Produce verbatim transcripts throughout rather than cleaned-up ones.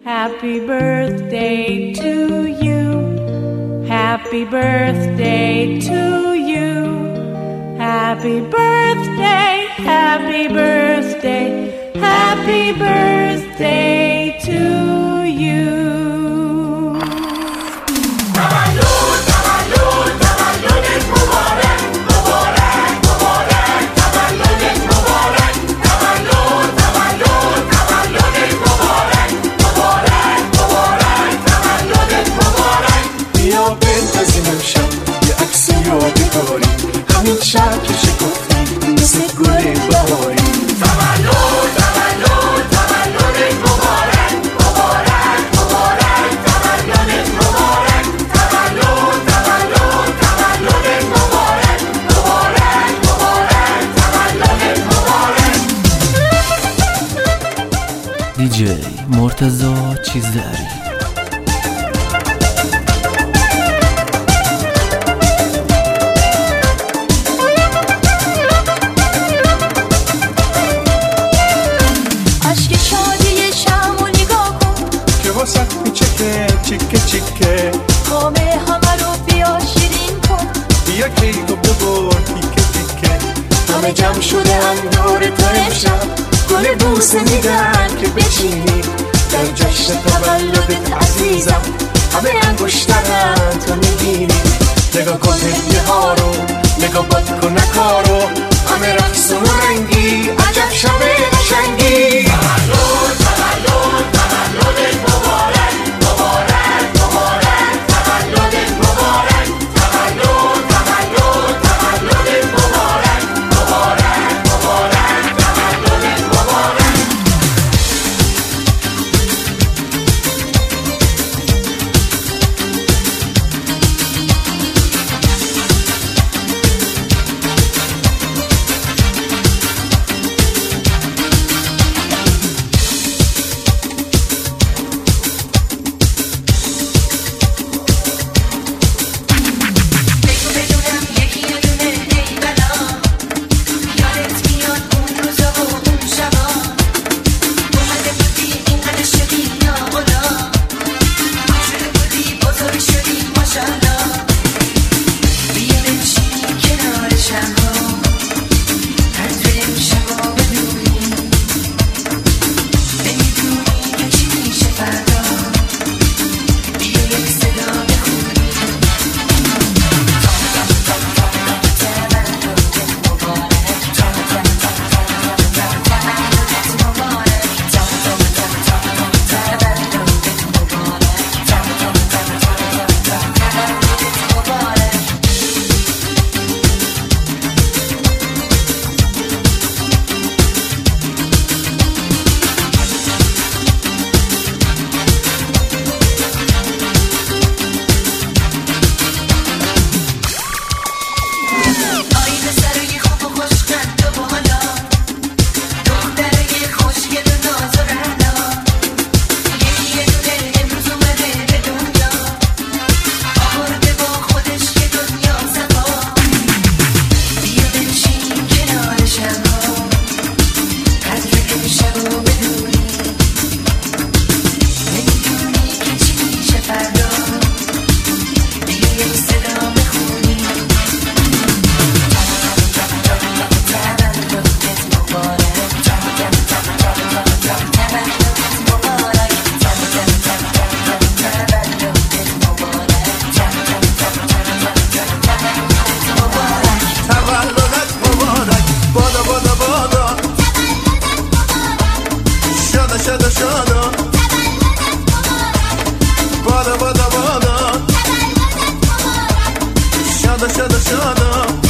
Happy birthday to you. Happy birthday to you. Happy birthday, happy birthday, happy birthday to you. تولد تولد تولدت مبارک مبارک مبارک تولدت مبارک تولد تولد تولدت مبارک مبارک مبارک تولدت مبارک. بیا بندازیم امشب یه عکس یادگاری همین شب که شکفتی مثل گل بهاری. تولد تولد تولدت مبارک مبارک مبارک تولدت مبارک تولد تولد تولدت مبارک مبارک مبارک تولدت مبارک. دیجی مرتضی چیزداری. چیکه چیکه خامه همه رو بیا شیرین کن. بیا کیکو ببر تیکه تیکه. همه جمع شده هم دور تو امشب گل بوسه میدن که بچینیم در جشن تولدت عزیزم. همه انگشترن تو میبینیم. نگاه کن هدیه ها رو نگاه باد کن نکارو همه رقص و رنگی عجب شب قشنگی. تولد تولد تولدت مبارک مبارک مبارک تولدت مبارک تولد تولد تولدت مبارک مبارک مبارک تولدت مبارک. شادا شادا بادا بادا بادا شادا شادا شادا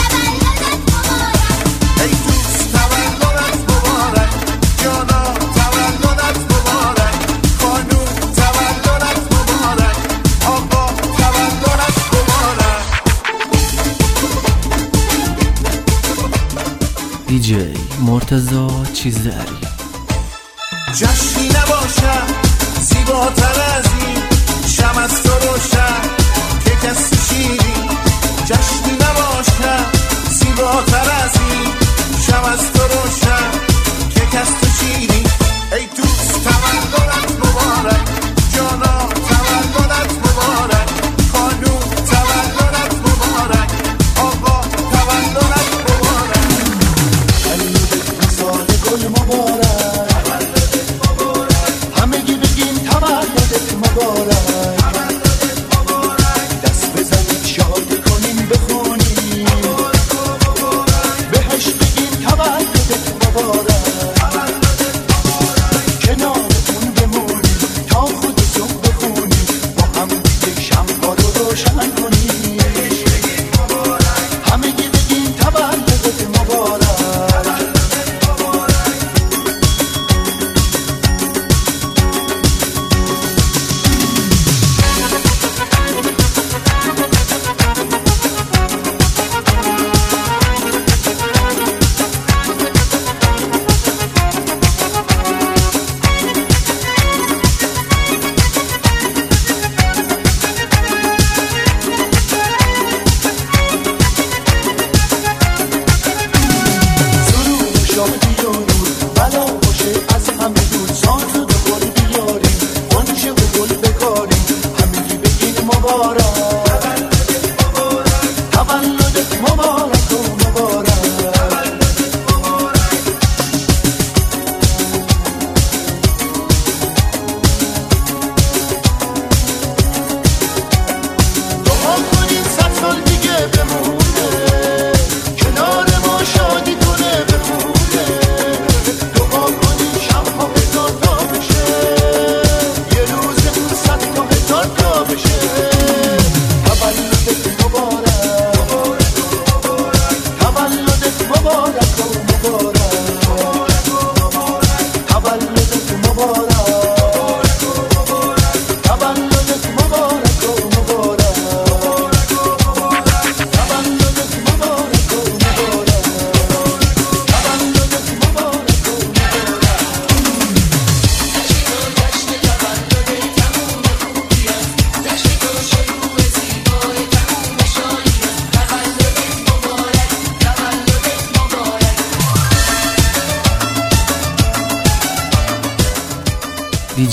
ای دوست تولدت مبارک جانا تولدت مبارک خانوم تولدت مبارک آقا تولدت مبارک. دیجی مرتضی چیزداری. جشنی نباشد زیباتر از این شم از تو روشن که کسی شیری. جشنی نباشد زیباتر از این شم از تو روشن که کسی شیری. ای دوست تولدت مبارک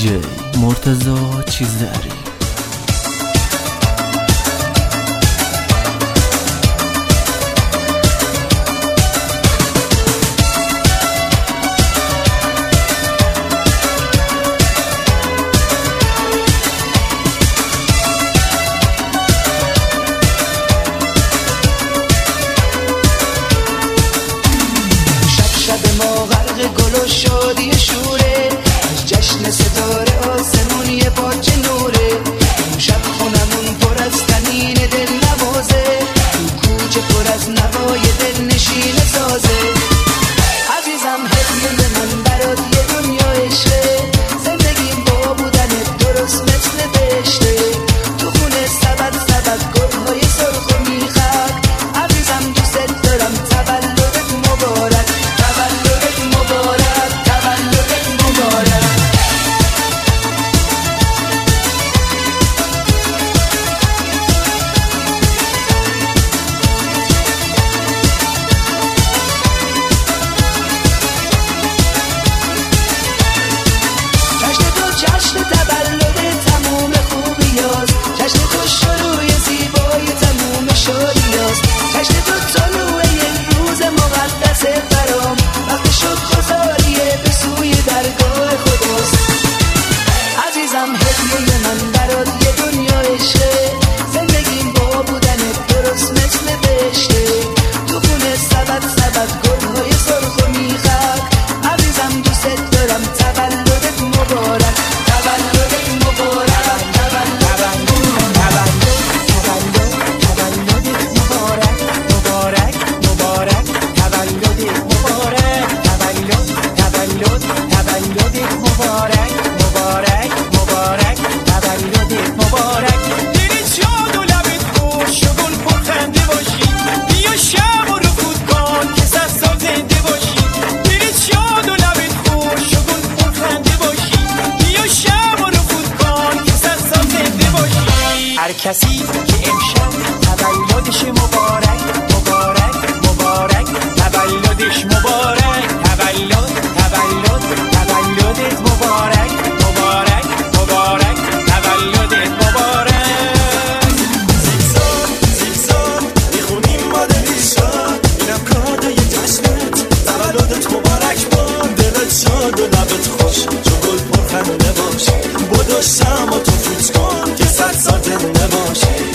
دیجی مرتضی چیزدری. شادی شوره از جشن ستاره آسمون یه پاچه نوره. شب خونمون پر از تنین دل نوازه، تو کوچه پر از نوای دل نشین سازه. عزیزم هدیه من برات یه دنیا عشقه، زندگیم با بودنت درست مثل بهشته. تو خونه سبد سبد گلهای سرخ و میخک، عزیزم دوست دارم تولدت مبارک، تولدت مبارک. هر کسی که امشب تولدش مبارک مبارک مبارک، تولدش مبارک، تولد تولد تولدت مبارک مبارک مبارک، تولدت مبارک. زیگزاگ زیگزاگ میخونیم ما دلیشا، اینم کادوی جشنت، تولدت مبارک باد، دلت شاد و لبت خوش، چو گل پرخنده باش، بدو شم و تو فوت کن که صد سال زنده باش.